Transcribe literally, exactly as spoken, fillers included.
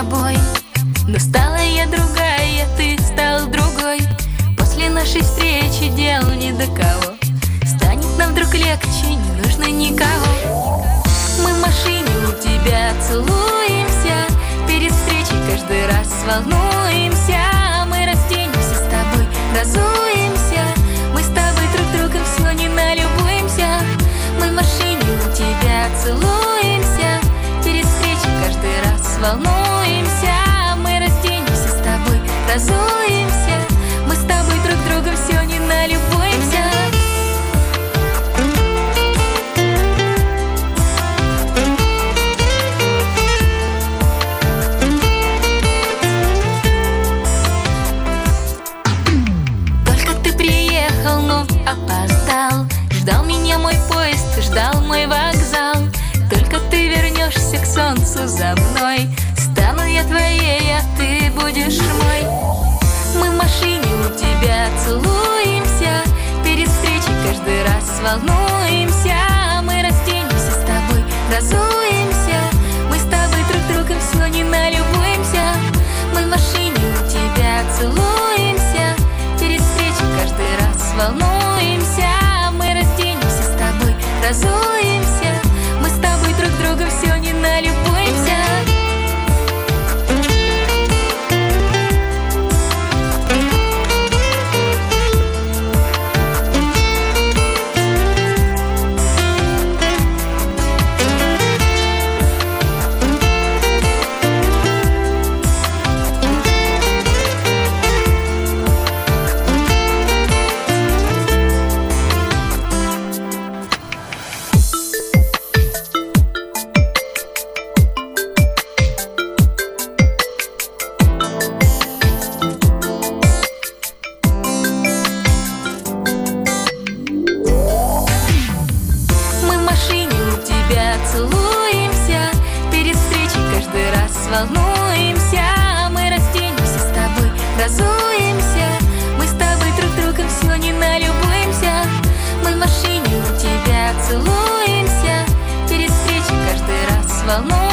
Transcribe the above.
тобой. Но стала я другая, ты стал другой. После нашей встречи дел ни до кого. Станет нам вдруг легче, не нужно никого. Мы в машине у тебя целуемся, перед встречей каждый раз волнуемся. Мы разденемся с тобой, разуемся. Мы с тобой друг другом все не налюбуемся. Мы в машине у тебя целуемся, перед встречей каждый раз волнуемся. Мы разденемся с тобой, разуемся. Мы с тобой друг другом все не налюбуемся. Опоздал, ждал меня мой поезд, ждал мой вокзал. Только ты вернешься к солнцу за мной, стану я твоей, а ты будешь мой. Мы в машине у тебя целуемся, перед встречей каждый раз волнуемся. Мы разденемся с тобой, разуемся. Мы с тобой друг другом все не налюбуемся. Мы в машине у тебя целуемся, перед встречей каждый раз волнуемся. Мы разденемся с тобой, разуемся. Мы с тобой друг другом все не налюбуемся. Целуемся, перед встречей каждый раз волнуемся. Мы разденемся с тобой, разуемся. Мы с тобой друг другом все не налюбуемся. Мы в машине у тебя целуемся, перед встречей каждый раз волнуемся.